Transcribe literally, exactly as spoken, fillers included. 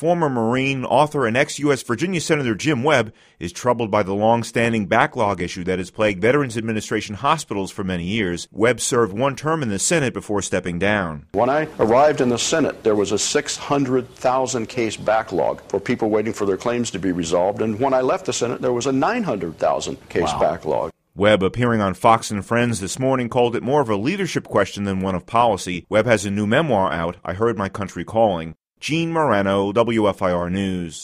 Former Marine, author, and ex-U S Virginia Senator Jim Webb is troubled by the long-standing backlog issue that has plagued Veterans Administration hospitals for many years. Webb served one term in the Senate before stepping down. When I arrived in the Senate, there was a six hundred thousand case backlog for people waiting for their claims to be resolved, and when I left the Senate, there was a nine hundred thousand case wow. backlog. Webb, appearing on Fox and Friends this morning, called it more of a leadership question than one of policy. Webb has a new memoir out, I Heard My Country Calling. Gene Morano, W F I R News.